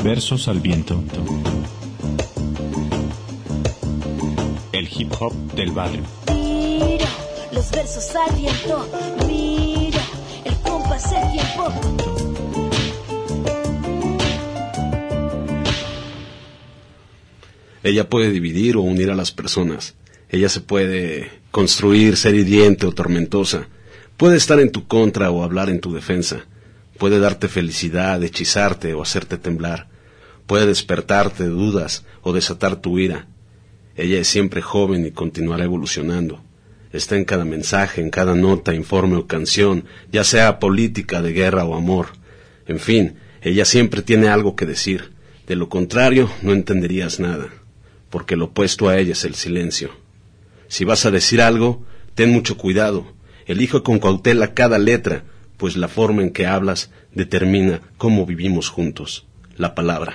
versos al viento. El hip hop del barrio. Mira los versos al viento. Mira el compás del tiempo. Ella puede dividir o unir a las personas. Ella se puede construir, ser hiriente o tormentosa. Puede estar en tu contra o hablar en tu defensa. Puede darte felicidad, hechizarte o hacerte temblar. Puede despertarte de dudas o desatar tu ira. Ella es siempre joven y continuará evolucionando. Está en cada mensaje, en cada nota, informe o canción, ya sea política, de guerra o amor. En fin, ella siempre tiene algo que decir. De lo contrario, no entenderías nada, porque lo opuesto a ella es el silencio. Si vas a decir algo, ten mucho cuidado. Elige con cautela cada letra, pues la forma en que hablas determina cómo vivimos juntos. La palabra.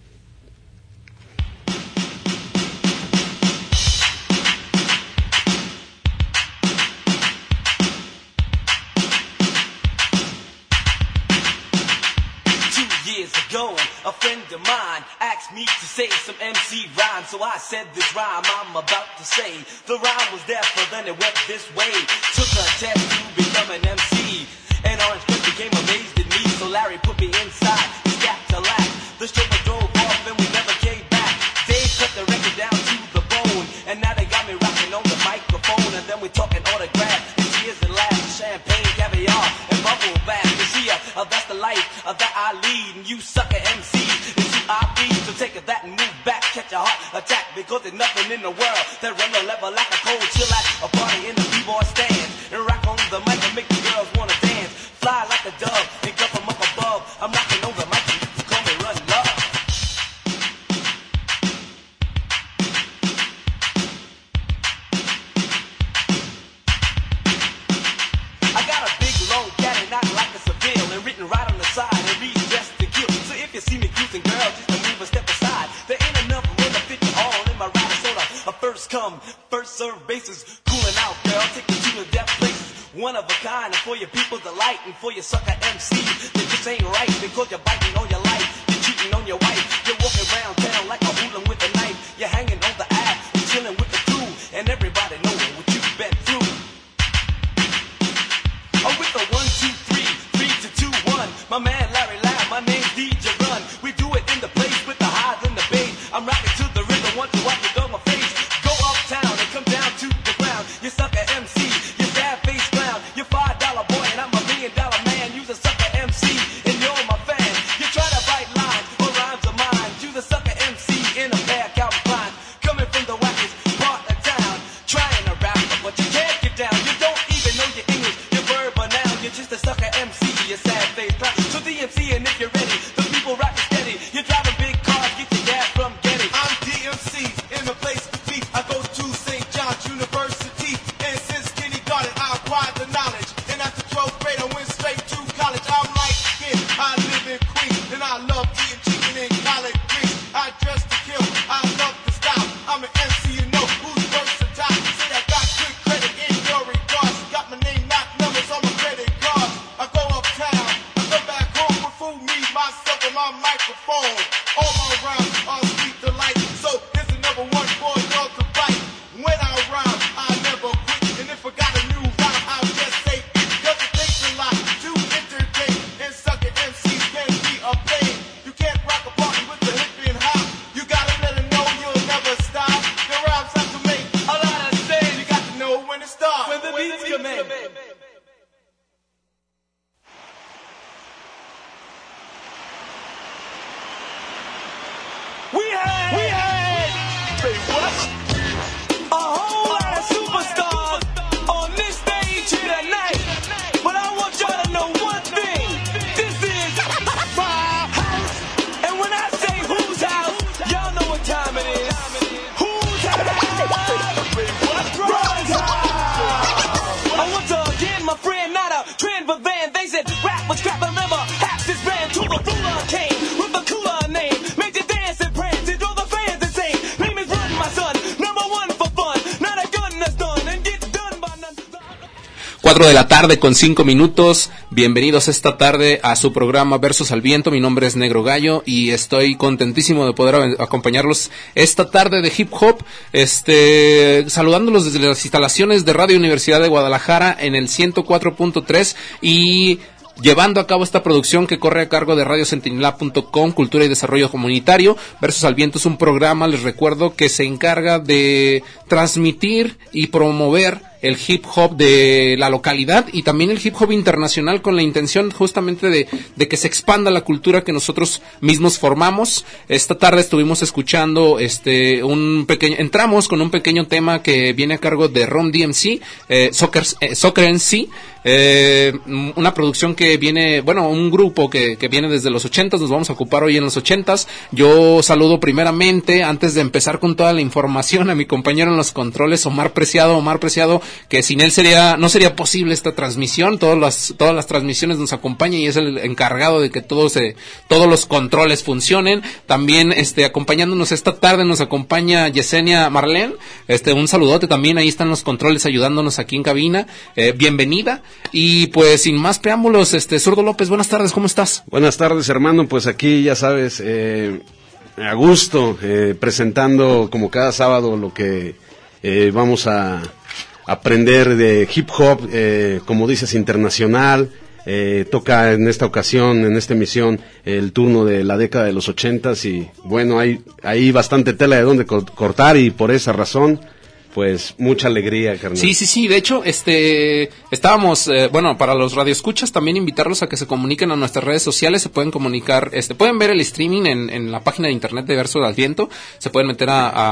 A friend of mine asked me to say some MC rhyme, so I said this rhyme I'm about to say. The rhyme was there, but then it went this way. Took a test to become an MC, and Orange Cliff became amazed at me, so Larry put me inside, he strapped to lack. The chauffeur drove off and we never came back. They cut the record down to the bone, and now they got me rocking on the microphone, and then we talking autographs, and tears and laughs, champagne, caviar, and bubble bath. You see, that's the life that I lead, and you sucker MCs into our beat. So take that and move back, catch a heart attack, because there's nothing in the world that run the level like a cold chill at a party in the b-boy stand, and rock on the mic and make the girls wanna dance, fly like a dove and come from up above. I'm rocking on the mic and you call me Run Love. I got a big long cat and not like a Seville, and written right on the side and reads just to kill. So if you see me cruising, girl, just to move a step aside. There ain't enough room to fit you all in my ride, sort of a first come, first serve basis. Cooling out, girl, take you to the depth places. One of a kind, and for your people delight, and for your sucker MCs that just ain't right, because you're biting on your life, you're cheating on your wife, you're walking around town like a hooligan with a knife, you're hanging on the ass, you're chilling with the crew, and everybody knows what you've been through. Oh, with the 1, 2, 3, 3 to 2, 1. My man Larry Lamb, my name's DJ Run. We do it in the place with the highs and the bass. I'm rocking to the rhythm, want to watch it on my face. Go uptown and come down to the ground. You sucker MC, you sad face clown. You're $5 boy and I'm $1 million man. You's a sucker MC and you're my fan. You try to write lines or rhymes of mine. You's a sucker MC in a pair of Calvin Klein. Coming from the wackest part of town, trying to rap, but you can't get down. You don't even know your English, your verb or noun. You're just a sucker MC, you sad face clown. So DMC, and if you're ready, the people rock it steady. You're driving big cars, get your gas from Getty. I'm DMC in the place to be. I go to St. John's University, and since kindergarten I acquired the knowledge. And after 12th grade I went straight to college. I'm like kid, I live in Queens, and I love eating chicken and collard greens. I dress to kill, I love the style. I'm an MC, you know who's versatile. Say I got good credit in your regards. Got my name, not numbers on my credit card. I go uptown, I go back home with fool me, myself, and my microphone. All my rhymes are sweet delight. So here's another one for y'all to bite. When I rhyme, I never quit. And if I got a new rhyme, I'll just say it. Cause it takes a lot to entertain. And sucker MCs can be a pain. You can't rock a party with the hip and hop. You gotta let them know you'll never stop. The rhymes have to make a lot of sense. You got to know when to stop. When the beats come in. We had, say what? A whole lot of superstars on this stage here tonight. But I want y'all to know one thing. This is my house. And when I say whose house, y'all know what time it is. Whose house? Run's house. I want to again, my friend, not a trend, but then they said rap was crap, remember, half this band to the ruler came with a cooler name. Made you dance and prance and drove the fans insane. Name is Run, my son, #1 for fun. Not a gun that's done and get done by none. 4 de la tarde con 5 minutos. Bienvenidos esta tarde a su programa Versos al Viento. Mi nombre es Negro Gallo y estoy contentísimo de poder acompañarlos esta tarde de hip hop, saludándolos desde las instalaciones de Radio Universidad de Guadalajara en el 104.3 y llevando a cabo esta producción que corre a cargo de radiosentinela.com, Cultura y Desarrollo Comunitario. Versos al Viento es un programa, les recuerdo, que se encarga de transmitir y promover el hip hop de la localidad y también el hip hop internacional, con la intención justamente de que se expanda la cultura que nosotros mismos formamos. Esta tarde estuvimos escuchando entramos con un pequeño tema que viene a cargo de Run DMC, Soccer MC, una producción que viene, un grupo que viene desde los 80s. Nos vamos a ocupar hoy en los 80s. Yo saludo primeramente, antes de empezar con toda la información, a mi compañero en los controles, Omar Preciado, que sin él no sería posible esta transmisión. Todas las transmisiones nos acompaña y es el encargado de que todos los controles funcionen. También acompañándonos esta tarde nos acompaña Yesenia Marlene. Un saludote también, ahí están los controles ayudándonos aquí en cabina. Bienvenida. Y pues sin más preámbulos, Zurdo López, buenas tardes, ¿cómo estás? Buenas tardes, hermano, pues aquí ya sabes, a gusto, presentando como cada sábado lo que vamos a aprender de hip hop, como dices, internacional. Toca en esta ocasión, en esta emisión, el turno de la década de los 80s y bueno, hay bastante tela de donde cortar y por esa razón, pues mucha alegría, carnal. Sí, de hecho, estábamos, para los radioescuchas también invitarlos a que se comuniquen a nuestras redes sociales. Se pueden comunicar, pueden ver el streaming en la página de internet de Versos al Viento. Se pueden meter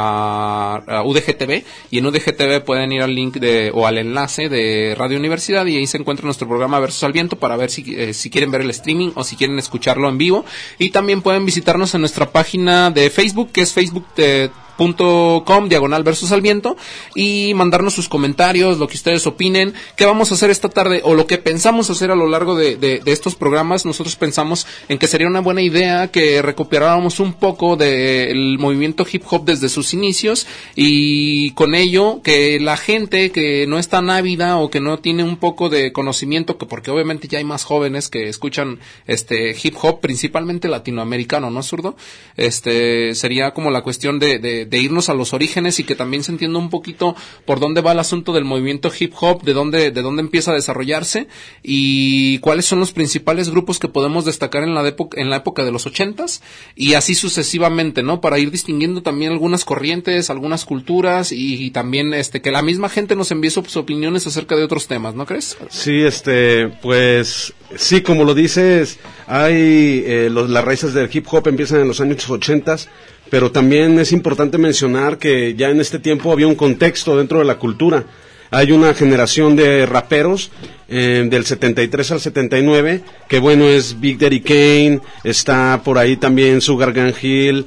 a UDGTV y en UDGTV pueden ir al link o al enlace de Radio Universidad y ahí se encuentra nuestro programa Versos al Viento para ver si quieren ver el streaming o si quieren escucharlo en vivo. Y también pueden visitarnos en nuestra página de Facebook, que es facebook.com/Versos al Viento, y mandarnos sus comentarios, lo que ustedes opinen, qué vamos a hacer esta tarde o lo que pensamos hacer a lo largo de estos programas. Nosotros pensamos en que sería una buena idea que recuperáramos un poco del movimiento hip hop desde sus inicios y con ello que la gente que no es tan ávida o que no tiene un poco de conocimiento, porque obviamente ya hay más jóvenes que escuchan hip hop, principalmente latinoamericano, ¿no, Zurdo? Sería como la cuestión de irnos a los orígenes y que también se entienda un poquito por dónde va el asunto del movimiento hip hop, de dónde empieza a desarrollarse y cuáles son los principales grupos que podemos destacar en la época de los 80s y así sucesivamente, ¿no? Para ir distinguiendo también algunas corrientes, algunas culturas y también que la misma gente nos envíe sus opiniones acerca de otros temas, ¿no crees? Sí, pues sí, como lo dices, hay las raíces del hip hop empiezan en los años 80s. Pero también es importante mencionar que ya en este tiempo había un contexto dentro de la cultura. Hay una generación de raperos del 73 al 79, que bueno, es Big Daddy Kane, está por ahí también Sugargan Hill,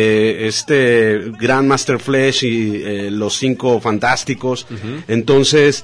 Grandmaster Flash y los 5 Fantásticos. Uh-huh. Entonces,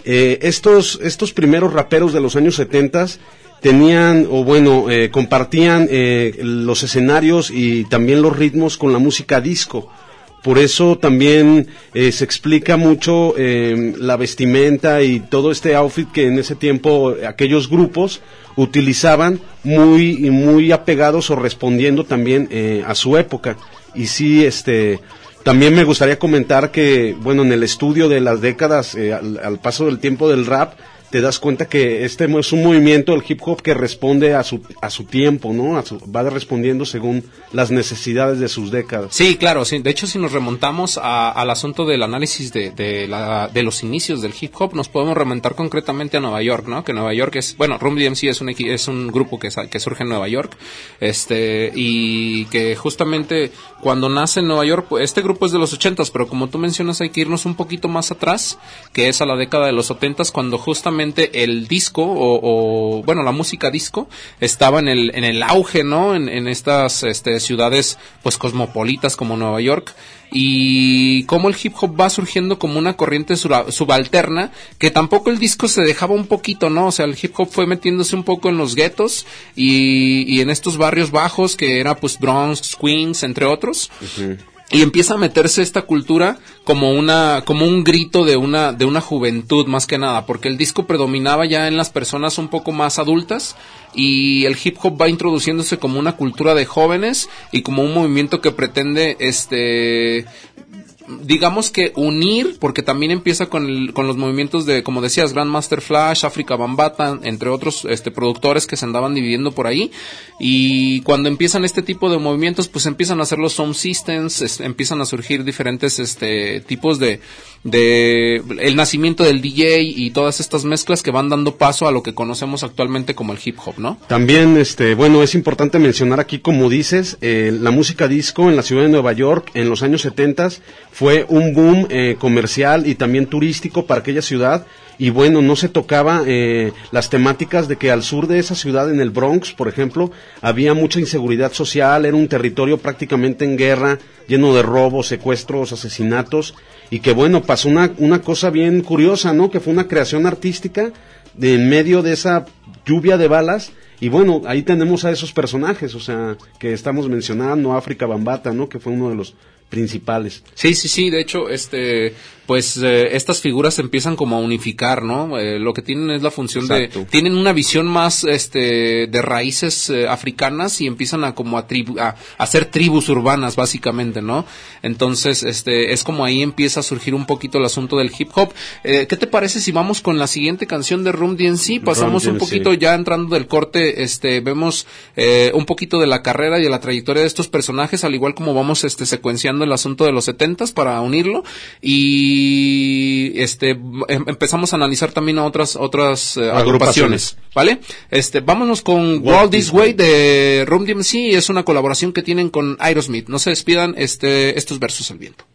estos primeros raperos de los años 70 tenían, compartían los escenarios y también los ritmos con la música disco. Por eso también se explica mucho la vestimenta y todo este outfit que en ese tiempo aquellos grupos utilizaban, muy apegados o respondiendo también a su época. Y sí, también me gustaría comentar que, en el estudio de las décadas, al paso del tiempo del rap, te das cuenta que es un movimiento del hip hop que responde a su tiempo, ¿no? Va respondiendo según las necesidades de sus décadas. Sí, claro, sí. De hecho, si nos remontamos al asunto del análisis de los inicios del hip hop, nos podemos remontar concretamente a Nueva York, ¿no? Que Nueva York Run DMC es un grupo que surge en Nueva York, y que justamente cuando nace en Nueva York, pues, este grupo es de los 80s, pero como tú mencionas, hay que irnos un poquito más atrás, que es a la década de los 70s, cuando justamente el disco la música disco estaba en el auge, ¿no? En estas ciudades pues cosmopolitas como Nueva York, y cómo el hip hop va surgiendo como una corriente subalterna, que tampoco el disco se dejaba un poquito, ¿no? O sea, el hip hop fue metiéndose un poco en los guetos y en estos barrios bajos que era pues Bronx, Queens, entre otros. Uh-huh. y empieza a meterse esta cultura como un grito de una juventud más que nada, porque el disco predominaba ya en las personas un poco más adultas y el hip hop va introduciéndose como una cultura de jóvenes y como un movimiento que pretende digamos que unir, porque también empieza con los movimientos de, como decías, Grandmaster Flash, Afrika Bambaataa, entre otros productores que se andaban dividiendo por ahí, y cuando empiezan este tipo de movimientos, pues empiezan a hacer los sound systems, empiezan a surgir diferentes tipos de el nacimiento del DJ y todas estas mezclas que van dando paso a lo que conocemos actualmente como el hip hop, ¿no? También, bueno, es importante mencionar aquí, como dices, la música disco en la ciudad de Nueva York en los años 70 fue un boom comercial y también turístico para aquella ciudad, y bueno, no se tocaba las temáticas de que al sur de esa ciudad, en el Bronx, por ejemplo, había mucha inseguridad social, era un territorio prácticamente en guerra, lleno de robos, secuestros, asesinatos, y que bueno, pasó una cosa bien curiosa, ¿no? Que fue una creación artística en medio de esa lluvia de balas. Y bueno, ahí tenemos a esos personajes, o sea, que estamos mencionando, Afrika Bambaataa, ¿no? Que fue uno de los principales. Sí, de hecho, estas figuras se empiezan como a unificar, ¿no? Lo que tienen es la función Exacto. tienen una visión más, de raíces africanas y empiezan a como a hacer tribus urbanas, básicamente, ¿no? Entonces, es como ahí empieza a surgir un poquito el asunto del hip hop. ¿Qué te parece si vamos con la siguiente canción de Run DMC? Pasamos Run un DMC. poquito ya entrando del corte, vemos un poquito de la carrera y de la trayectoria de estos personajes, al igual como vamos secuenciando el asunto de los 70s para unirlo, y empezamos a analizar también a otras agrupaciones, ¿vale? Vámonos con Walk This Way de Run DMC, es una colaboración que tienen con Aerosmith. No se despidan, estos versos al viento.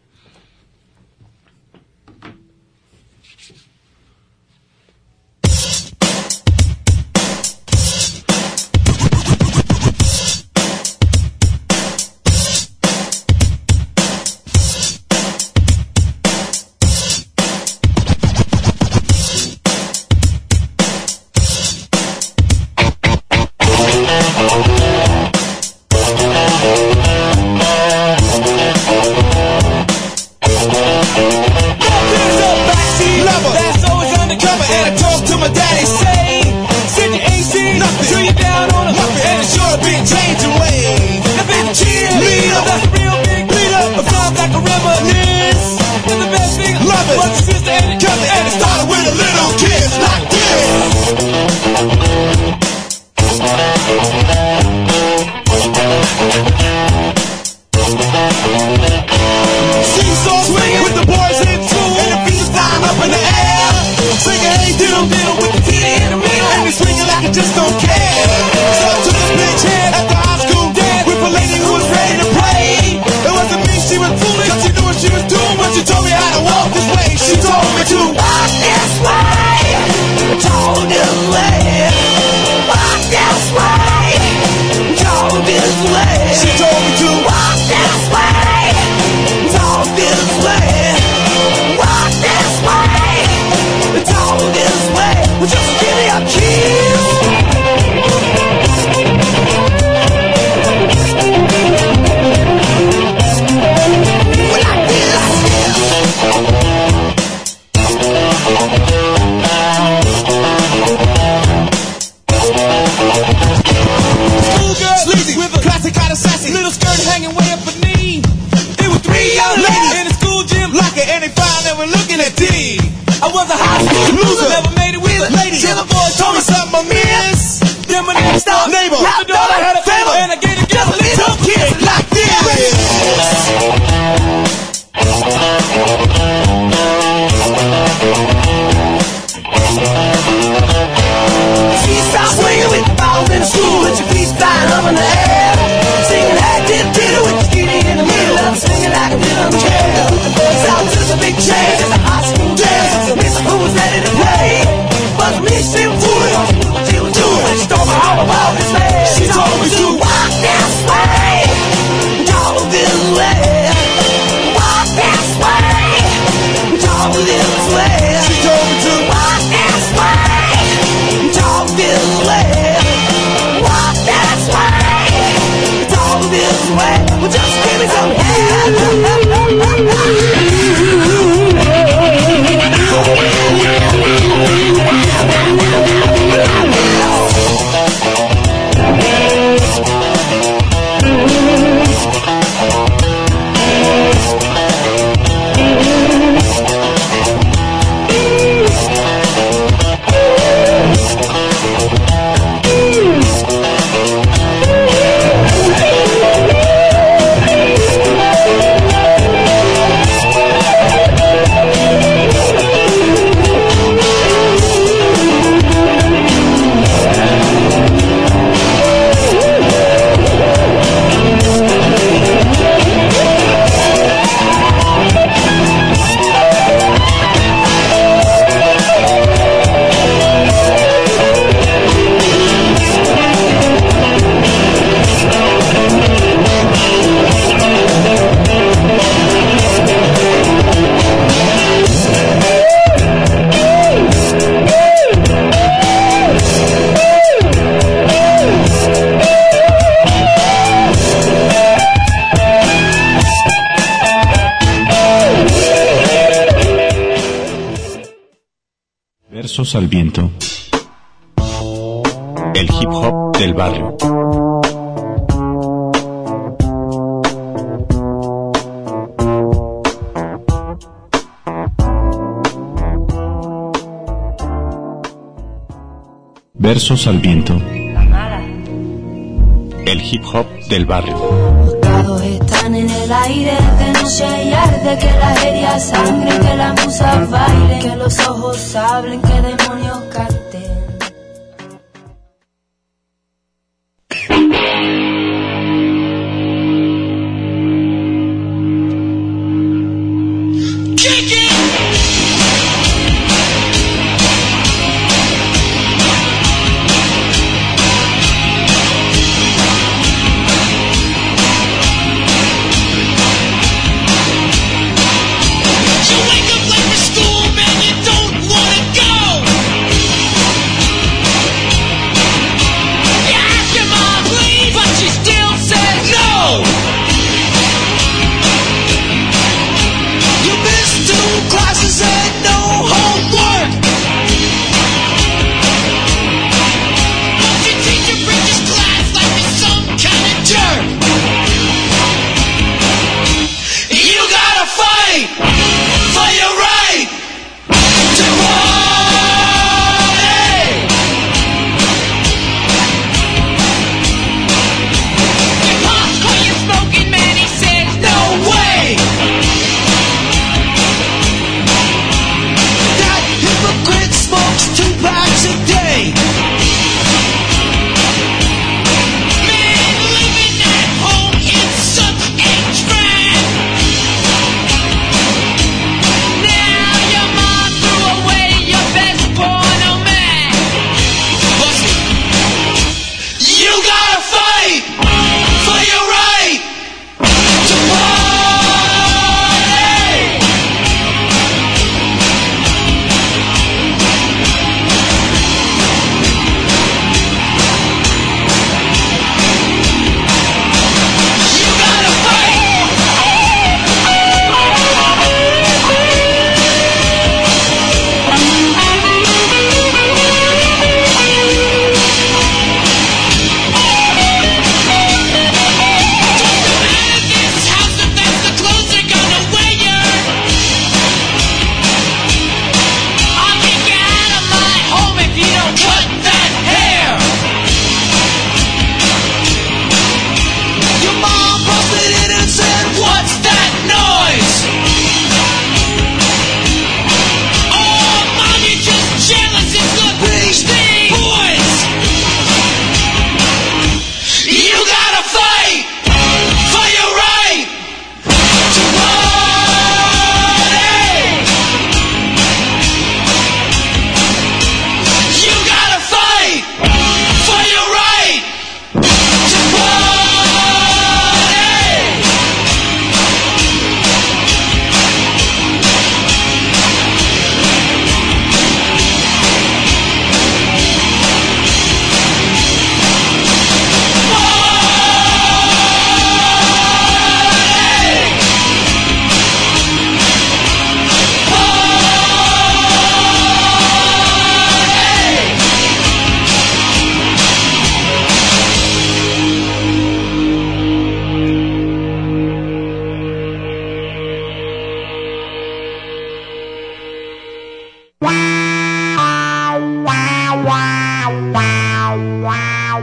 Well, just give me some head. Versos al viento. El hip hop del barrio. Versos al viento. El hip hop del barrio. Todos están en el aire, de noche y arde, que la aérea sangre, que la musa baile, que los ojos hablen, que demonios canten. Please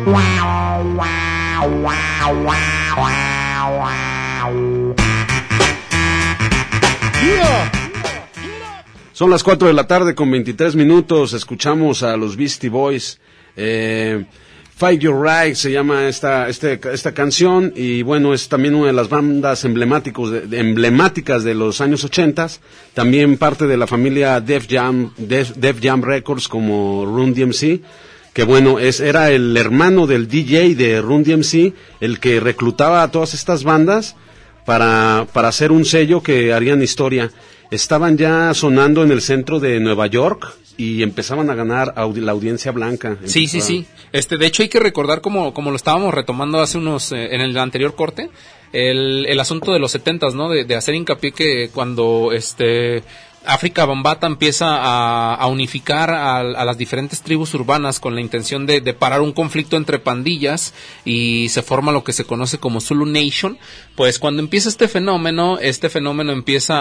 Son las 4 de la tarde con 23 minutos. Escuchamos a los Beastie Boys. Fight Your Right se llama esta canción, y bueno, es también una de las bandas emblemáticas de los años 80, también parte de la familia Def Jam Records, como Run DMC, que bueno, era el hermano del DJ de Run DMC, el que reclutaba a todas estas bandas para hacer un sello que harían historia. Estaban ya sonando en el centro de Nueva York y empezaban a ganar la audiencia blanca. Sí. De hecho hay que recordar, como lo estábamos retomando hace en el anterior corte, el asunto de los 70s, ¿no? De hacer hincapié que cuando África Bambaataa empieza a unificar a las diferentes tribus urbanas con la intención de parar un conflicto entre pandillas, y se forma lo que se conoce como Zulu Nation. Pues cuando empieza este fenómeno empieza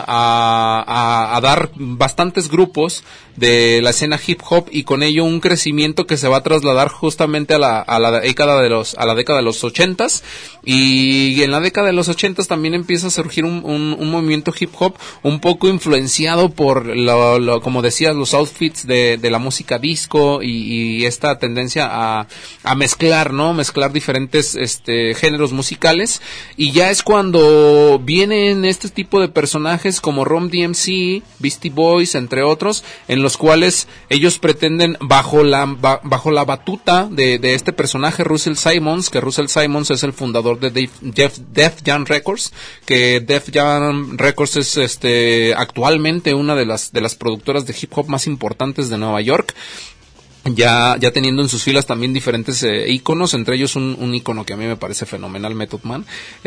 a dar bastantes grupos de la escena hip hop, y con ello un crecimiento que se va a trasladar justamente a la década de los 80s, y en la década de los 80s también empieza a surgir un movimiento hip hop un poco influenciado por como decías, los outfits de la música disco, y esta tendencia a mezclar diferentes géneros musicales. Y ya es cuando vienen este tipo de personajes como Run DMC, Beastie Boys, entre otros, en los cuales ellos pretenden, bajo la batuta de este personaje Russell Simmons, que Russell Simmons es el fundador de Def Jam Records, que Def Jam Records es actualmente una de las productoras de hip hop más importantes de Nueva York, ya teniendo en sus filas también diferentes íconos, entre ellos un ícono que a mí me parece fenomenal, Method Man,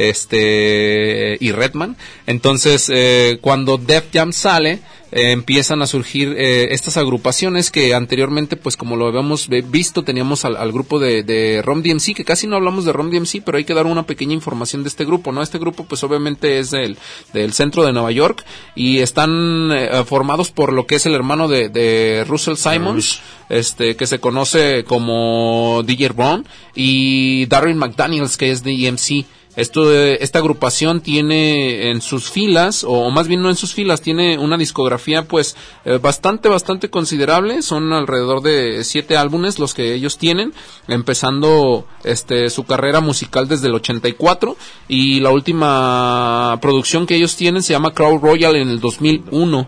y Redman. Entonces, cuando Def Jam sale, empiezan a surgir estas agrupaciones que anteriormente, pues como lo habíamos visto, teníamos al grupo de Run DMC, que casi no hablamos de Run DMC, pero hay que dar una pequeña información de este grupo, ¿no? Este grupo pues obviamente es del centro de Nueva York, y están formados por lo que es el hermano de Russell Simmons, que se conoce como DJ Ron, y Darryl McDaniels, que es DMC. Esta agrupación tiene en sus filas, o más bien no en sus filas, tiene una discografía pues bastante considerable. Son alrededor de 7 álbumes los que ellos tienen, empezando su carrera musical desde el 84, y la última producción que ellos tienen se llama Crown Royal en el 2001.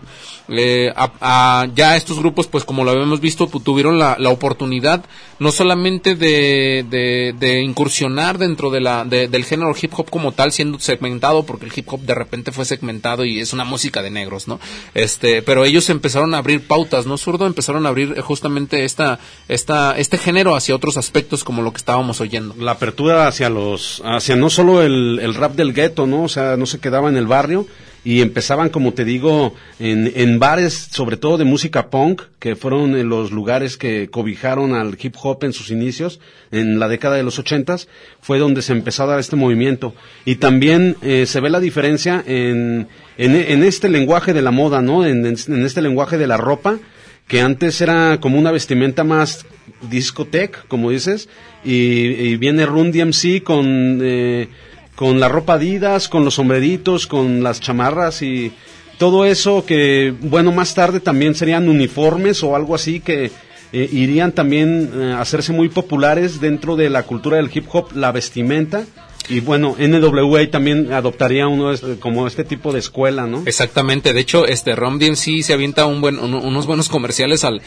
Ya estos grupos, pues como lo habíamos visto, tuvieron la oportunidad no solamente de incursionar dentro del género hip hop como tal, siendo segmentado, porque el hip hop de repente fue segmentado y es una música de negros, ¿no? Pero ellos empezaron a abrir pautas, ¿no, zurdo? Empezaron a abrir justamente este género hacia otros aspectos, como lo que estábamos oyendo. La apertura hacia no solo el rap del gueto, ¿no? O sea, no se quedaba en el barrio, y empezaban, como te digo, en bares, sobre todo de música punk, que fueron los lugares que cobijaron al hip hop en sus inicios, en la década de los 80s, fue donde se empezó a dar este movimiento. Y también se ve la diferencia en este lenguaje de la moda, ¿no? En este lenguaje de la ropa, que antes era como una vestimenta más discoteca, como dices, y viene Run DMC con la ropa Adidas, con los sombreritos, con las chamarras y todo eso, que bueno, más tarde también serían uniformes o algo así, que irían también a hacerse muy populares dentro de la cultura del hip hop, la vestimenta. Y bueno, NWA también adoptaría como este tipo de escuela, ¿no? Exactamente. De hecho, Run DMC se avienta unos buenos comerciales al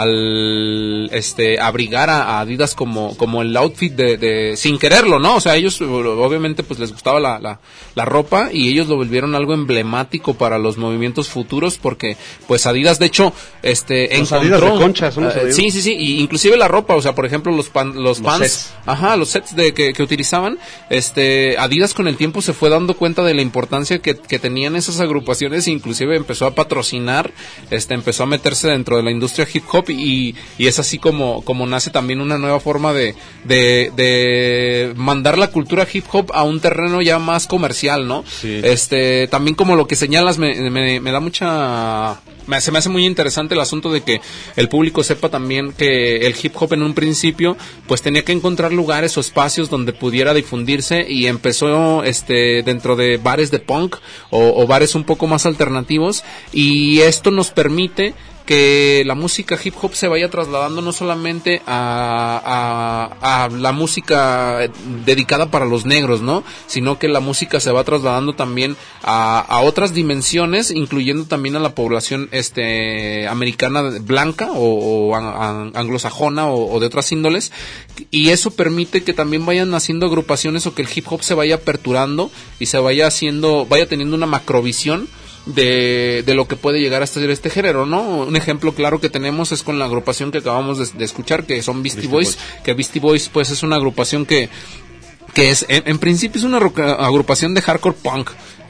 abrigar a Adidas como el outfit de sin quererlo, ¿no? O sea, ellos obviamente pues les gustaba la ropa, y ellos lo volvieron algo emblemático para los movimientos futuros, porque pues Adidas, de hecho, encontró Adidas de concha, son los sí, y inclusive la ropa, o sea, por ejemplo, los pants, sets. Los sets que utilizaban, Adidas con el tiempo se fue dando cuenta de la importancia que tenían esas agrupaciones, e inclusive empezó a patrocinar, empezó a meterse dentro de la industria hip hop, y es así como nace también una nueva forma de mandar la cultura hip hop a un terreno ya más comercial, ¿no? Sí. También, como lo que señalas, me da mucha Se me hace muy interesante el asunto de que el público sepa también que el hip hop en un principio pues tenía que encontrar lugares o espacios donde pudiera difundirse, y empezó dentro de bares de punk o bares un poco más alternativos, y esto nos permite que la música hip hop se vaya trasladando no solamente a la música dedicada para los negros, ¿no? Sino que la música se va trasladando también a otras dimensiones, incluyendo también a la población americana blanca o anglosajona o de otras índoles, y eso permite que también vayan naciendo agrupaciones, o que el hip hop se vaya aperturando y se vaya teniendo una macrovisión de lo que puede llegar a ser este género, ¿no? Un ejemplo claro que tenemos es con la agrupación que acabamos de escuchar, que son Beastie Boys, que Beastie Boys pues es una agrupación que es en principio es una agrupación de hardcore punk.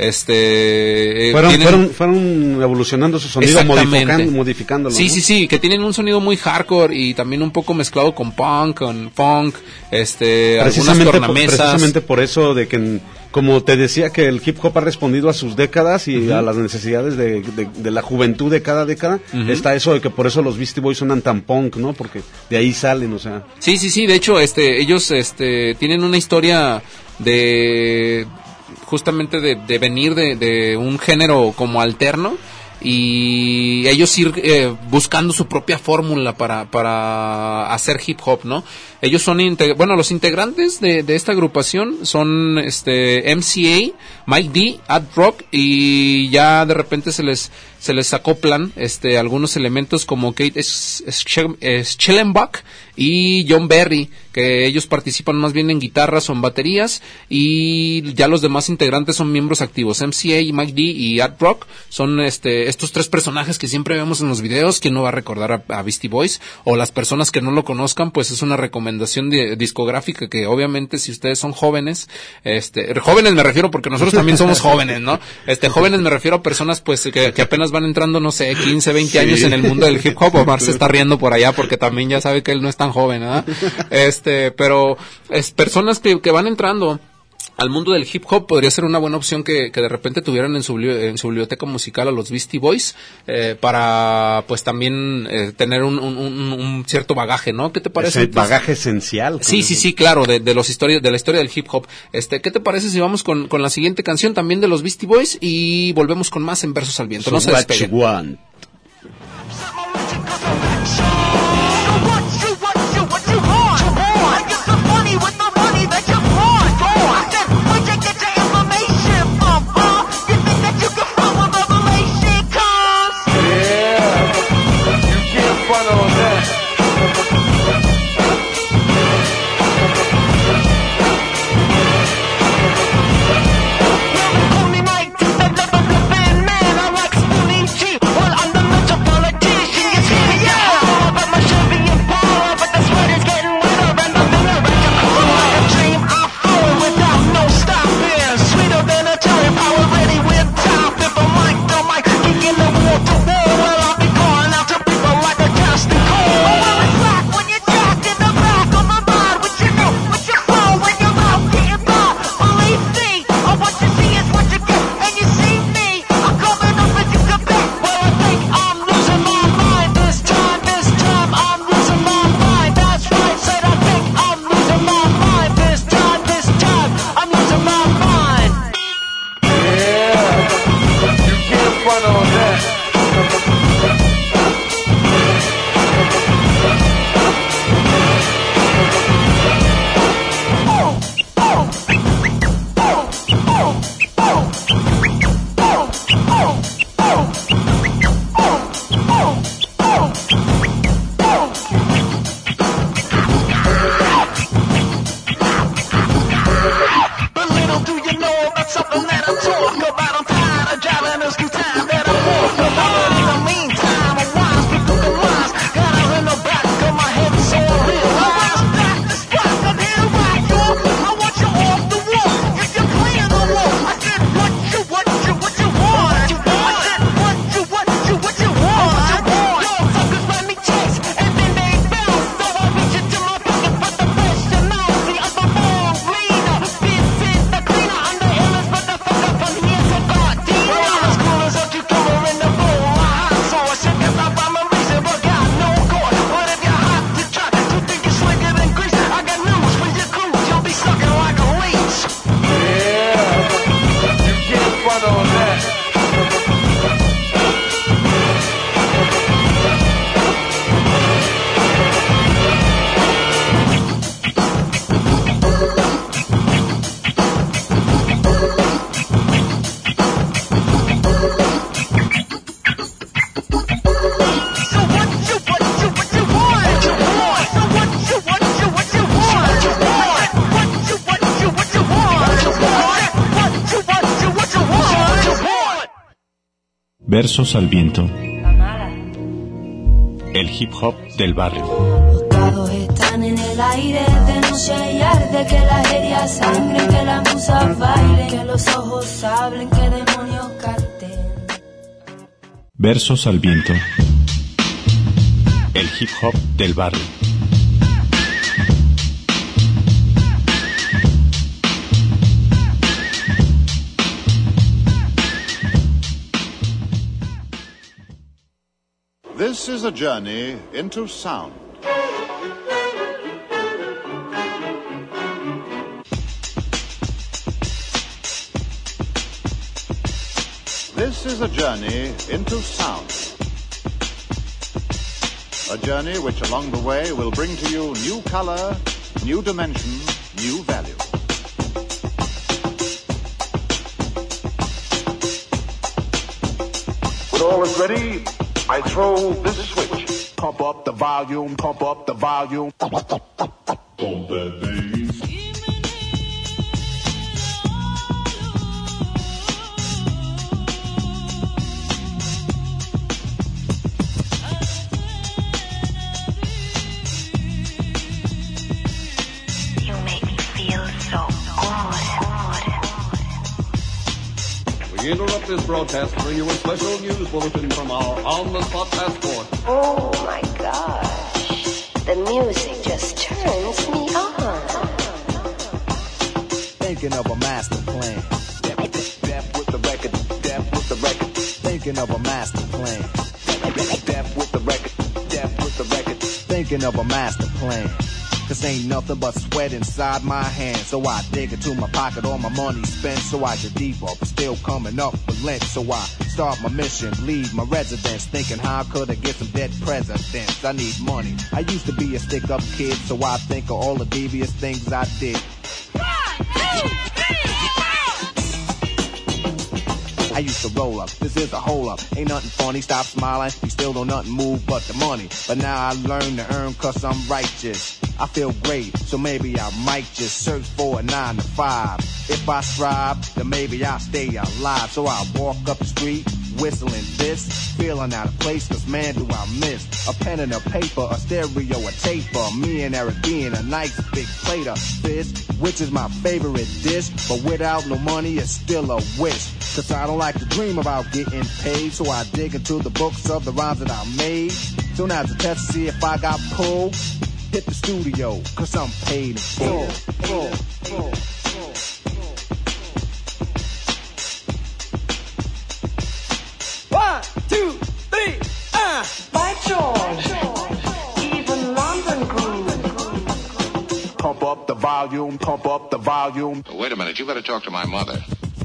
Fueron evolucionando su sonido, modificándolo. Sí, ¿no? sí, que tienen un sonido muy hardcore y también un poco mezclado con punk, con funk, algunas tornamesas. Precisamente por eso de que, como te decía, que el hip hop ha respondido a sus décadas y a las necesidades de la juventud de cada década, está eso de que por eso los Beastie Boys suenan tan punk, ¿no? Porque de ahí salen, o sea. Sí, de hecho, ellos tienen una historia de justamente de venir de un género como alterno, y ellos ir buscando su propia fórmula para hacer hip hop, ¿no? Ellos son los integrantes de esta agrupación son MCA, Mike D, Ad Rock, y ya de repente se les acoplan algunos elementos como Kate Schellenbach y John Berry, que ellos participan más bien en guitarras o en baterías, y ya los demás integrantes son miembros activos. MCA, Mike D y Ad Rock son estos tres personajes que siempre vemos en los videos. ¿Quién no va a recordar a Beastie Boys? O las personas que no lo conozcan, pues es una recomendación discográfica que obviamente, si ustedes son jóvenes, jóvenes me refiero porque nosotros también somos jóvenes, ¿no? Jóvenes me refiero a personas pues que apenas van entrando, no sé, 15, 20 años en el mundo del hip hop. Omar se está riendo por allá porque también ya sabe que él no es tan joven, ¿verdad? Pero es personas que van entrando al mundo del hip hop. Podría ser una buena opción que de repente tuvieran en su biblioteca musical a los Beastie Boys, para pues también tener un cierto bagaje, ¿no? ¿Qué te parece? Bagaje esencial. Sí, claro, de la historia del hip hop. ¿Qué te parece si vamos con la siguiente canción también de los Beastie Boys y volvemos con más en Versos al Viento? No se despeguen. Well, I Versos al viento. El hip hop del barrio. Los dados están en el aire de noche y arde, que la herida sangre, que la musa baile, que los ojos hablen, que demonios canten. Versos al viento. El hip hop del barrio. This is a journey into sound. This is a journey into sound. A journey which along the way will bring to you new color, new dimension, new value. When all is ready, I throw this switch. Pump up the volume, pump up the volume. Pump that bass. You make me feel so good. We interrupt this broadcast to bring you a special news bulletin from our on-the-spot passport. Oh my gosh, the music just turns me on. Thinking of a master plan. Deaf with the record, deaf with the record. Thinking of a master plan. Deaf with the record, deaf with the record. Thinking of a master plan. Cause ain't nothing but sweat inside my hands. So I dig into my pocket, all my money spent. So I get deeper, but still coming up for lint. So I start my mission, leave my residence. Thinking how could I get some dead presidents? I need money. I used to be a stick-up kid, so I think of all the devious things I did. 1, 2, 3, 4. I used to roll up, this is a hole up. Ain't nothing funny, stop smiling. You still don't nothing move but the money. But now I learn to earn cause I'm righteous. I feel great, so maybe I might just search for a 9 to 5. If I strive, then maybe I'll stay alive. So I walk up the street, whistling this, feeling out of place, cause man do I miss a pen and a paper, a stereo, a taper. Me and Eric being a nice big plate of fish, which is my favorite dish. But without no money, it's still a wish. Cause I don't like to dream about getting paid, so I dig into the books of the rhymes that I made. So now's the test to see if I got pulled. Hit the studio, cause I'm paid in full. One, two, three, By George, even London groove. Pump up the volume, pump up the volume. Wait a minute, you better talk to my mother.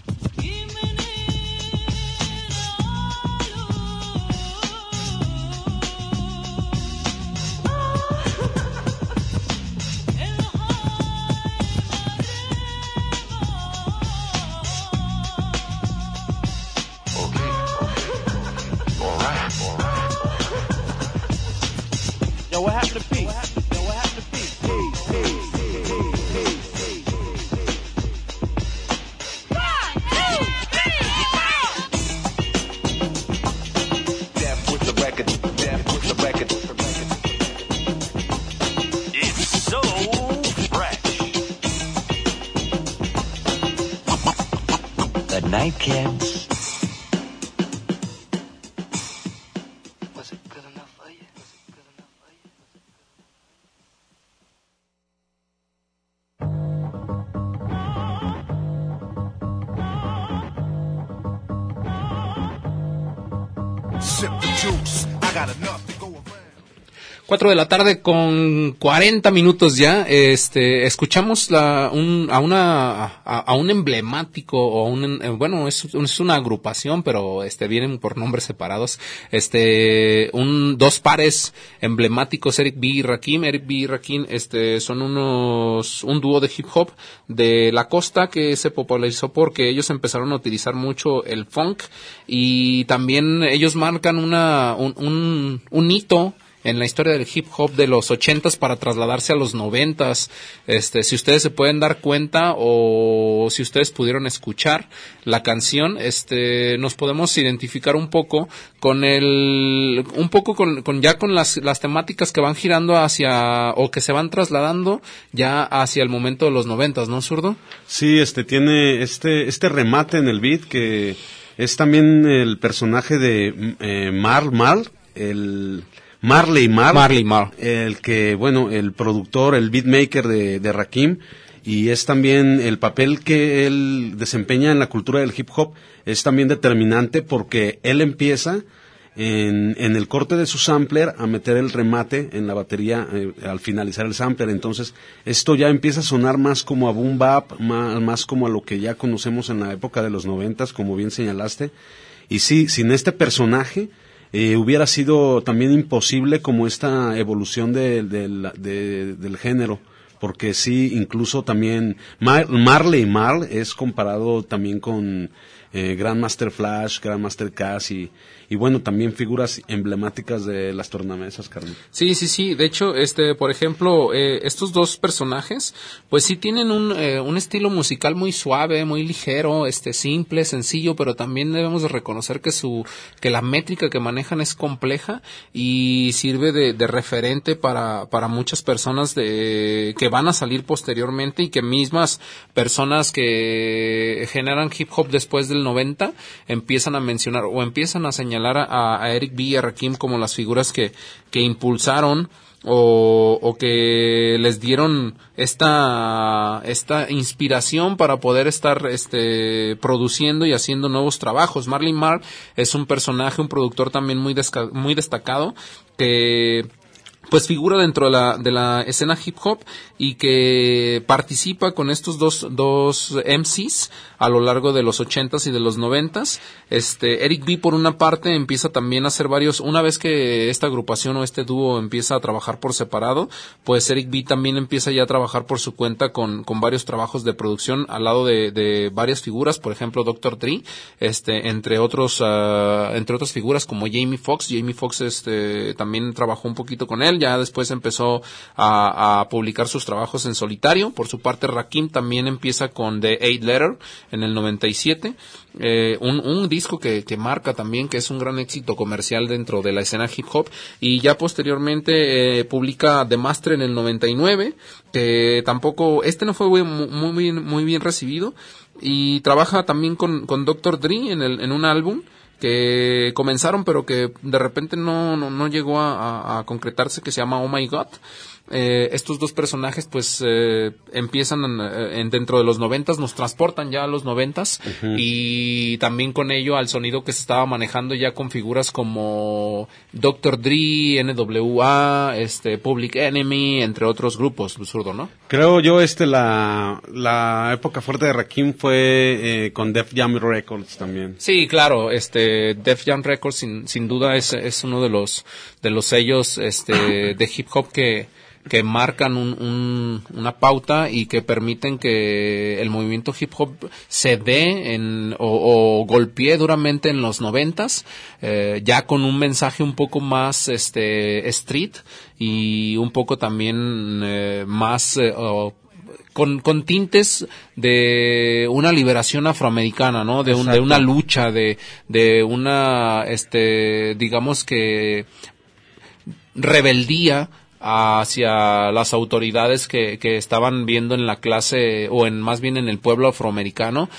Yo, what happened to peace? Yo, what happened to peace? Deaf with the record, deaf with the record. It's so fresh. Good night, kids. Sip the juice. I got enough to go around. 4 de la tarde con 40 minutos ya. Escuchamos a un emblemático o bueno, es una agrupación, pero vienen por nombres separados. Dos pares emblemáticos, Eric B y Rakim. Eric B y Rakim, son un dúo de hip hop de la costa que se popularizó porque ellos empezaron a utilizar mucho el funk y también ellos marcan un hito en la historia del hip hop de los 80s para trasladarse a los 90s. Si ustedes se pueden dar cuenta o si ustedes pudieron escuchar la canción, nos podemos identificar un poco con las temáticas que van girando hacia, o que se van trasladando ya hacia el momento de los 90s, ¿no, Zurdo? Sí, tiene este remate en el beat que es también el personaje de Marley Marl, el que, bueno, el productor, el beatmaker de Rakim, y es también el papel que él desempeña en la cultura del hip hop, es también determinante porque él empieza en el corte de su sampler a meter el remate en la batería al finalizar el sampler. Entonces esto ya empieza a sonar más como a boom bap, más como a lo que ya conocemos en la época de los 90s, como bien señalaste. Y sí, sin este personaje hubiera sido también imposible como esta evolución del género, porque sí, incluso también Marley Marl es comparado también con Grandmaster Flash, Grandmaster Cass y bueno, también figuras emblemáticas de las tornamesas, Carmen. Sí. De hecho, por ejemplo, estos dos personajes, pues sí tienen un estilo musical muy suave, muy ligero, simple, sencillo, pero también debemos de reconocer que la métrica que manejan es compleja y sirve de referente para muchas personas que van a salir posteriormente y que mismas personas que generan hip hop después del 90 empiezan a mencionar o empiezan a señalar a Eric B y a Rakim como las figuras que impulsaron o que les dieron esta inspiración para poder estar produciendo y haciendo nuevos trabajos. Marley Marl es un personaje, un productor también muy destacado que pues figura dentro de la escena hip hop y que participa con estos dos MCs a lo largo de los 80s y de los 90s. Eric B, por una parte, empieza también a hacer una vez que esta agrupación o este dúo empieza a trabajar por separado, pues Eric B también empieza ya a trabajar por su cuenta con varios trabajos de producción al lado de varias figuras, por ejemplo Dr. Dre, entre otras figuras como Jamie Foxx. Jamie Foxx también trabajó un poquito con él, ya después empezó a publicar sus trabajos en solitario. Por su parte, Rakim también empieza con The Eight Letter en el 97, un disco que marca también que es un gran éxito comercial dentro de la escena hip hop, y ya posteriormente publica The Master en el 99, que tampoco, no fue muy bien recibido, y trabaja también con Dr. Dre en un álbum que comenzaron pero que de repente no llegó a concretarse, que se llama Oh My God. Estos dos personajes pues empiezan dentro de los 90s, nos transportan ya a los 90s, uh-huh. Y también con ello al sonido que se estaba manejando ya con figuras como Dr. Dre, NWA, Public Enemy, entre otros grupos, Zurdo, ¿no? Creo yo la época fuerte de Rakim fue con Def Jam Records también. Sí, claro, Def Jam Records sin duda es uno de los sellos de hip hop que marcan una pauta y que permiten que el movimiento hip hop se dé o golpee duramente en los 90s, ya con un mensaje un poco más street y un poco también más con tintes de una liberación afroamericana, ¿no? De una lucha, de una digamos que rebeldía hacia las autoridades que estaban viendo en la clase o más bien en el pueblo afroamericano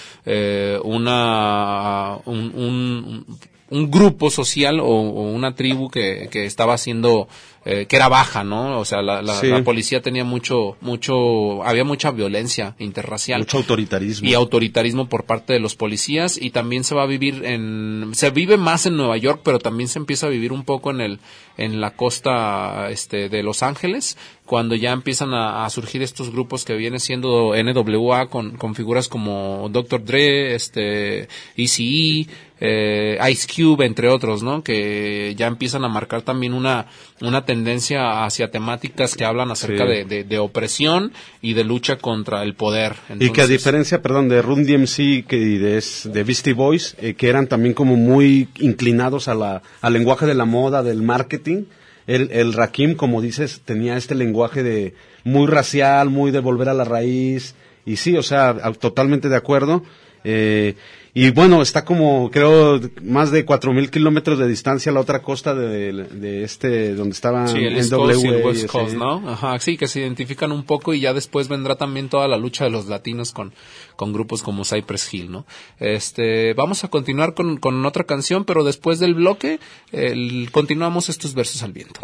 un grupo social o una tribu que estaba haciendo que era baja, ¿no? O sea, sí. La policía tenía había mucha violencia interracial. Mucho autoritarismo. Y autoritarismo por parte de los policías, y también se vive más en Nueva York, pero también se empieza a vivir un poco en la costa de Los Ángeles, cuando ya empiezan a surgir estos grupos que viene siendo NWA con figuras como Dr. Dre, Eazy-E, Ice Cube, entre otros, ¿no? Que ya empiezan a marcar también una tendencia hacia temáticas que hablan acerca de opresión y de lucha contra el poder. Entonces, y que a diferencia, de Run DMC y de Beastie Boys, que eran también como muy inclinados al lenguaje de la moda, del marketing, El Rakim, como dices, tenía este lenguaje de muy racial, muy de volver a la raíz, y sí, o sea, totalmente de acuerdo. Y bueno, está como, creo, más de 4,000 kilómetros de distancia a la otra costa de donde estaban el East Coast y el West Coast, ¿no? Ajá, sí, que se identifican un poco, y ya después vendrá también toda la lucha de los latinos con grupos como Cypress Hill, ¿no? Vamos a continuar con otra canción, pero después del bloque, continuamos estos versos al viento.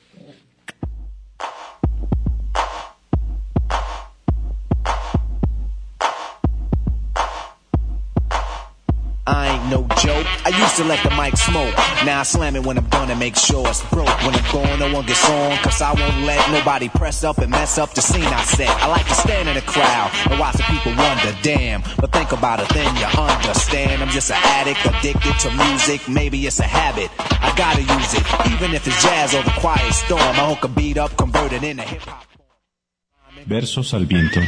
I ain't no joke. I used to let the mic smoke. Now I slam it when I'm done and make sure it's broke. When I'm gone, no one gets on, cause I won't let nobody press up and mess up the scene I set. I like to stand in the crowd and watch the people wonder, damn. But think about it, then you understand. I'm just an addict, addicted to music. Maybe it's a habit. I gotta use it, even if it's jazz or the quiet storm. I hook a beat up, convert it into hip hop. Versos al viento.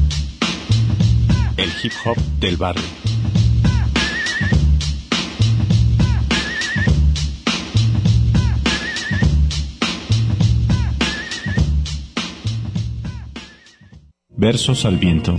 El hip hop del barrio. Versos al viento.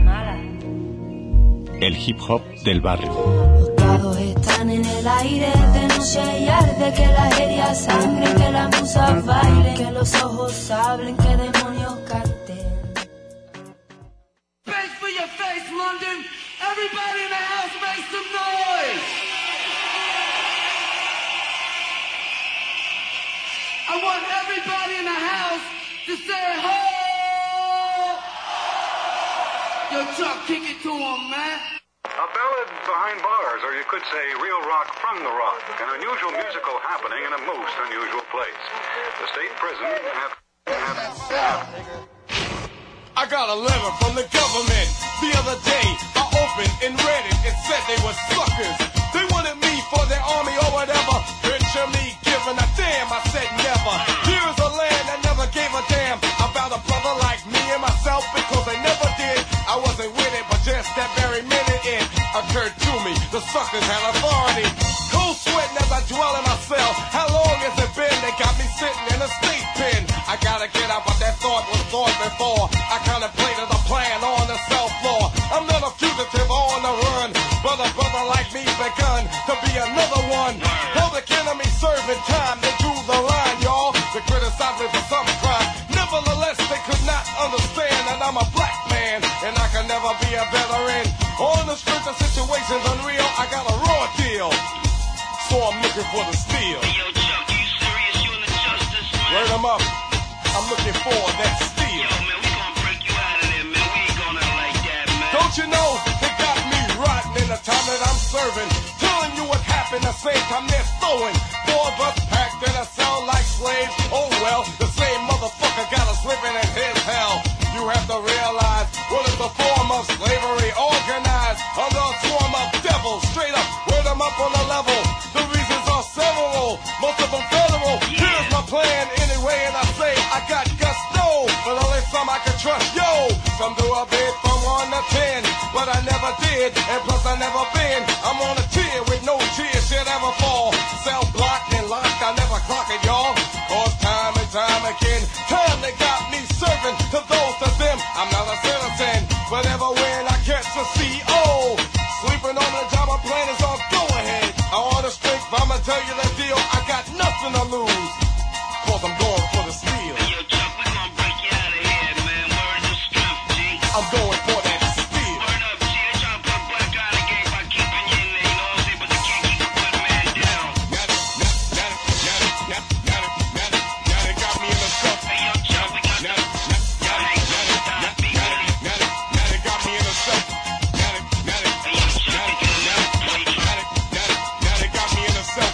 El hip hop del barrio. Los dados están en el aire de noche y arde, que la herida sangre, que la musa baile, que los ojos hablen, que demonios canten. Face for your face, London. Everybody in the house make some noise. I want everybody in the house to say ho. Yo, Chuck, kick it to him, man. A ballad behind bars, or you could say real rock from the rock. An unusual musical happening in a most unusual place. The state prison I got a letter from the government the other day. I opened and read it. It said they were suckers. They wanted me for their army or whatever. Picture me giving a damn. I said never. Here's a land that never gave a damn about a brother like me and myself, because they never did. I wasn't with it, but just that very minute it occurred to me. The suckers had authority. Cold sweating as I dwell in my cell. How long has it been? They got me sitting in a state pen. I gotta get out, but that thought was thought before. I contemplated a plan on the cell floor. I'm not a fugitive on the run, but a brother like me's begun to be another one. Public enemy serving time, they drew the line, y'all, to criticize me for some crime. Nevertheless, they could not understand that I'm a black man, and I can never be a veteran. On the strength of situations unreal, I got a raw deal, so I'm looking for the steel. Hey, yo, Chuck, you serious? You in the justice, man? Word 'em up. I'm looking for that steel. Yo, man, we gonna break you out of there, man. We ain't going out like that, man. Don't you know, they got me rotten in the time that I'm serving. Telling you what happened the same time they're throwing. 4 of us packed in a cell like slaves. Oh well, the same motherfucker got us living in his hell. You have to realize what is the form of slavery, organized under a swarm of devils. Straight up, word 'em up on the level. The reasons are several, most of them federal. Here's my plan anyway, and I say I got gusto, but only some I can trust. Yo, some do a bit from 1 to 10, but I never did, and plus I never been. I'm on a tier with no tears should ever fall. Cell blocked and locked, I never clock it, y'all. Cause time and time again, time they got me serving to those to them. I'm not a citizen, but ever when I catch a CO, sleeping on the job, my plan is on go ahead. I want the strength, I'ma tell you the deal. I got nothing to lose, cause I'm going for the steal. Hey, yo, Chuck, we gonna break you out of here, man. Word of strength, G. I'm going for that steal. Word up, G. They try to put a black guy in the game by keeping you in there, you know what I'm saying? But they can't keep a good man down. Now they got me in the stuff. Hey, yo, Chuck, we got Now they got me in the stuff. Now they got me in the stuff.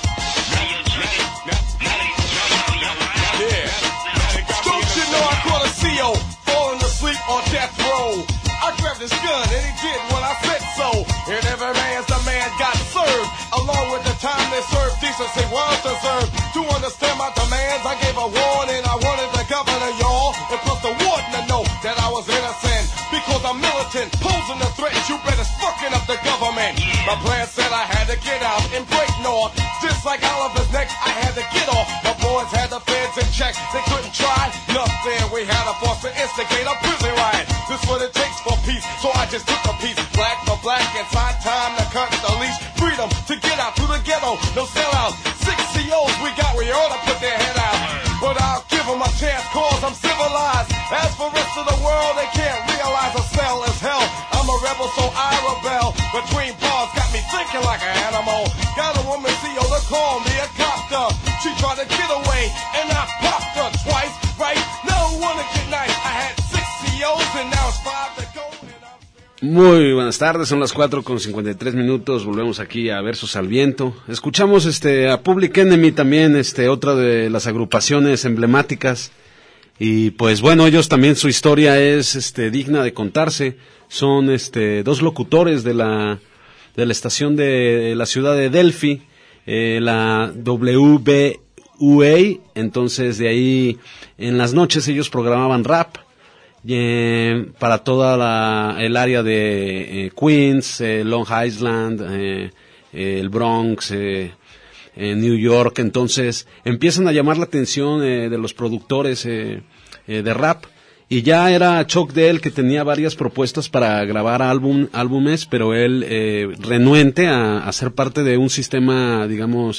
Don't you know I caught a CO falling asleep on death row? I grabbed his gun and he did what I said so. And every man's the man got served. Along with the time they served, decency was deserved. To understand my demands, I gave a warning. I wanted the governor, y'all, and plus the warden to know that I was innocent. Because I'm militant, posing a threat, you better fucking up the government. My plan said I had to get out and break north. Just like Oliver's neck, I had to get off. The boys had the feds check, they couldn't try nothing. We had a boss to instigate a prison riot. This what it takes for peace, so I just took a piece. Black for black, it's my time to cut the leash. Freedom to get out to the ghetto, no sellout. 6 COs we got, we ought to put their head out. But I'll give them a chance, cause I'm civilized. As for rest of the world, they can't realize a cell is hell. I'm a rebel, so I rebel. Between bars, got me thinking like an animal. Got a woman CO to call me a copter. She tried to get away, and I popped her twice, right? No one to get nice. I had 6 COs, and now it's 5 to go. Muy buenas tardes, son las 4:53. Volvemos aquí a Versos al Viento. Escuchamos a Public Enemy también, otra de las agrupaciones emblemáticas. Y pues bueno, ellos también, su historia es digna de contarse. Son dos locutores de la estación de la ciudad de Delphi, la WBUA. Entonces de ahí en las noches ellos programaban rap para toda el área de Queens, Long Island, el Bronx, New York. Entonces empiezan a llamar la atención de los productores de rap, y ya era Chuck D el que tenía varias propuestas para grabar álbumes, pero él renuente a ser parte de un sistema, digamos,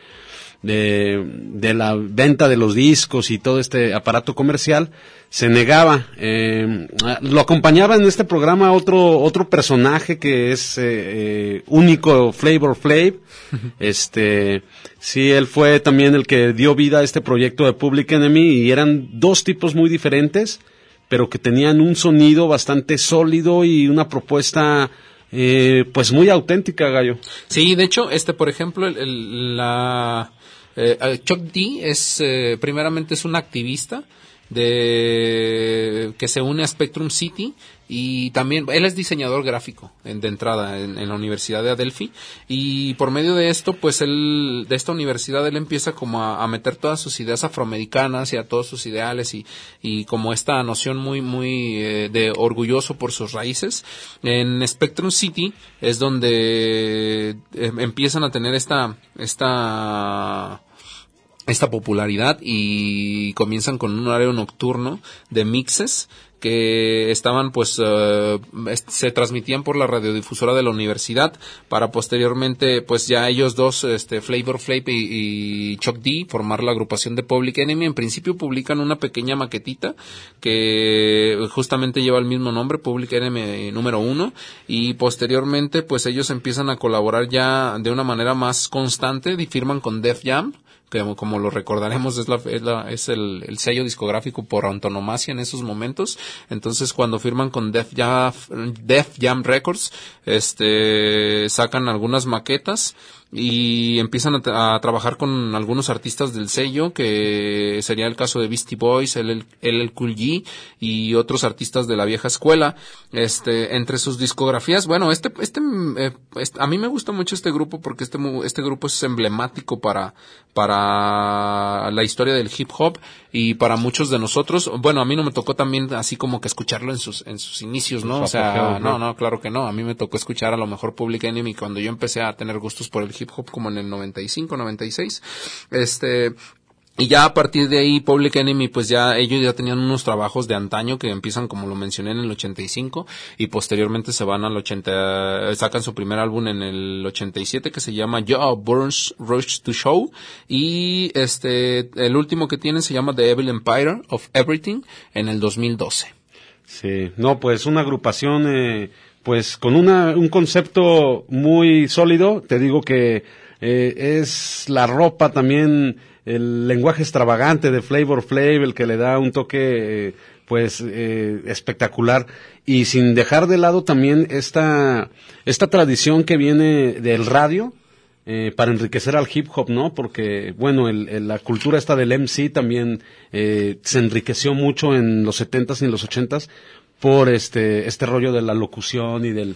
de la venta de los discos y todo este aparato comercial, se negaba. Lo acompañaba en este programa otro personaje que es único, Flavor Flav. Sí, él fue también el que dio vida a este proyecto de Public Enemy, y eran dos tipos muy diferentes, pero que tenían un sonido bastante sólido y una propuesta pues muy auténtica, Gallo. Sí, de hecho, por ejemplo, Chuck D primeramente es un activista que se une a Spectrum City, y también él es diseñador gráfico de entrada en la Universidad de Adelphi, y por medio de esto, pues de esta universidad él empieza como a meter todas sus ideas afroamericanas y a todos sus ideales, y como esta noción muy de orgulloso por sus raíces. En Spectrum City es donde empiezan a tener esta popularidad, y comienzan con un horario nocturno de mixes que estaban se transmitían por la radiodifusora de la universidad, para posteriormente pues ya ellos dos, Flavor Flav y Chuck D, formar la agrupación de Public Enemy. En principio publican una pequeña maquetita que justamente lleva el mismo nombre, Public Enemy número 1, y posteriormente pues ellos empiezan a colaborar ya de una manera más constante y firman con Def Jam, que como lo recordaremos es el sello discográfico por antonomasia en esos momentos. Entonces cuando firman con Def Jam Records, sacan algunas maquetas y empiezan a trabajar con algunos artistas del sello, que sería el caso de Beastie Boys, el Cool G y otros artistas de la vieja escuela. Entre sus discografías, bueno, a mí me gusta mucho este grupo, porque este grupo es emblemático para la historia del hip hop y para muchos de nosotros. Bueno, a mí no me tocó también así como que escucharlo en sus inicios, ¿no? O sea, no, claro que no. A mí me tocó escuchar a lo mejor Public Enemy cuando yo empecé a tener gustos por el hip hop, como en el 95, 96. Y ya a partir de ahí, Public Enemy, pues ellos ya tenían unos trabajos de antaño que empiezan, como lo mencioné, en el 85, y posteriormente se van sacan su primer álbum en el 87, que se llama Joe Burns Rush to Show, y el último que tienen se llama The Evil Empire of Everything, en el 2012. Sí, no, pues una agrupación, pues con un concepto muy sólido. Te digo que es la ropa también, el lenguaje extravagante de Flavor Flav el que le da un toque espectacular, y sin dejar de lado también esta tradición que viene del radio, para enriquecer al hip hop, ¿no? Porque, bueno, la cultura esta del MC también se enriqueció mucho en los 70s y en los 80s por este rollo de la locución y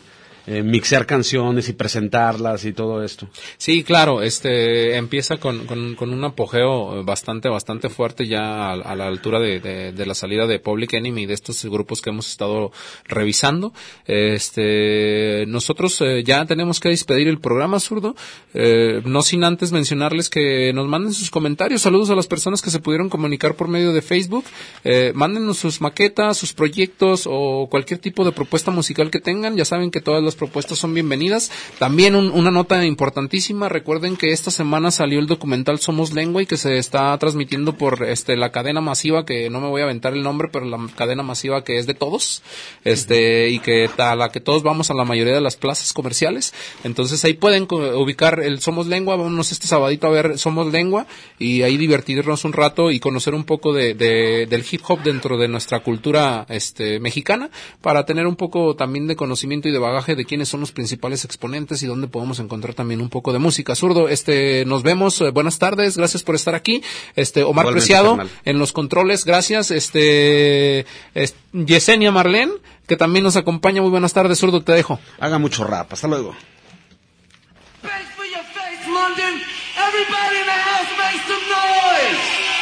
mixear canciones y presentarlas y todo esto. Sí, claro, empieza con un apogeo bastante fuerte ya a la altura de la salida de Public Enemy y de estos grupos que hemos estado revisando. Nosotros ya tenemos que despedir el programa, Zurdo, no sin antes mencionarles que nos manden sus comentarios. Saludos a las personas que se pudieron comunicar por medio de Facebook. Mándenos sus maquetas, sus proyectos o cualquier tipo de propuesta musical que tengan. Ya saben que todas las propuestas son bienvenidas. También una nota importantísima, recuerden que esta semana salió el documental Somos Lengua y que se está transmitiendo por la cadena masiva, que no me voy a aventar el nombre, pero la cadena masiva que es de todos, y que a la que todos vamos a la mayoría de las plazas comerciales. Entonces ahí pueden ubicar el Somos Lengua. Vámonos este sabadito a ver Somos Lengua y ahí divertirnos un rato y conocer un poco del hip hop dentro de nuestra cultura mexicana, para tener un poco también de conocimiento y de bagaje de quiénes son los principales exponentes y dónde podemos encontrar también un poco de música. Zurdo, nos vemos, buenas tardes, gracias por estar aquí. Omar Igualmente, Preciado carnal. en los controles, gracias. Yesenia Marlene, que también nos acompaña. Muy buenas tardes, Zurdo, te dejo. Haga mucho rap, hasta luego. London, everybody in the house make some noise.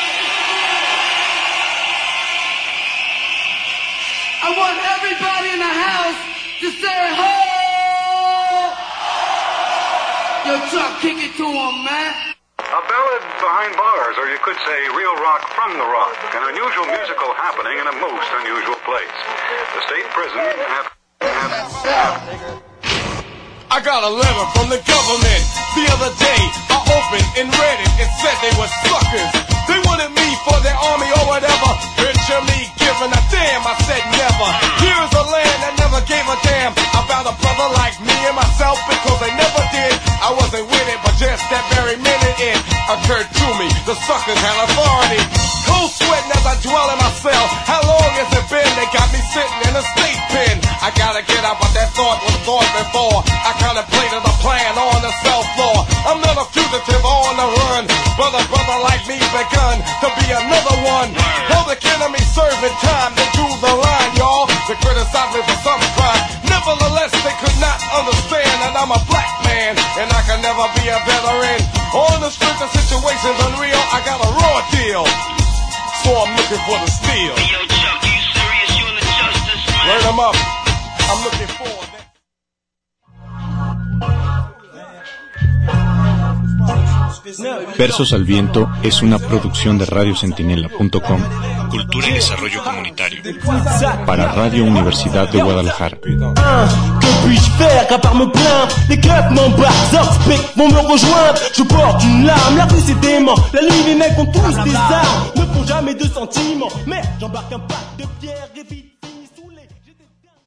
I want everybody in the house to say ho. Yo, Chuck, kick it to 'em, man. A ballad behind bars, or you could say real rock from the rock, an unusual musical happening in a most unusual place. The state prison I got a letter from the government the other day. I opened and read it. It said they were suckers. They wanted me for their army or whatever. Picture me giving a damn. I said never. Here's a land that never gave a damn about a brother like me and myself, because they never did. I wasn't with it, but just that very minute it occurred to me. The suckers had authority. Cold sweating as I dwell in my cell. How long has it been? They got me sitting in a state pen. I gotta get out, but that thought was thought before. I contemplated a plan on the cell floor. I'm not a fugitive on the run, but a brother like me's begun to be another one. Public enemy serving time to do the line, y'all. To criticize me for some crime. Nevertheless, they could not understand that I'm a black man, and I can never be a veteran. On the strength of situations unreal, I got a raw deal, so I'm looking for the steel. Yo, Chuck, you serious? You in the justice, man? Learn them up. I'm looking forward. Versos al Viento es una producción de radiocentinela.com, Cultura y Desarrollo Comunitario, para Radio Universidad de Guadalajara. Que puis-je faire qu'à part me plaindre? Les keufs m'embarquent, Zorspec vont me rejoindre. Je porte une larme, la rue c'est dément. La nuit les mecs ont tous des armes, ne font jamais de sentiments. Mais j'embarque un pack de pierres et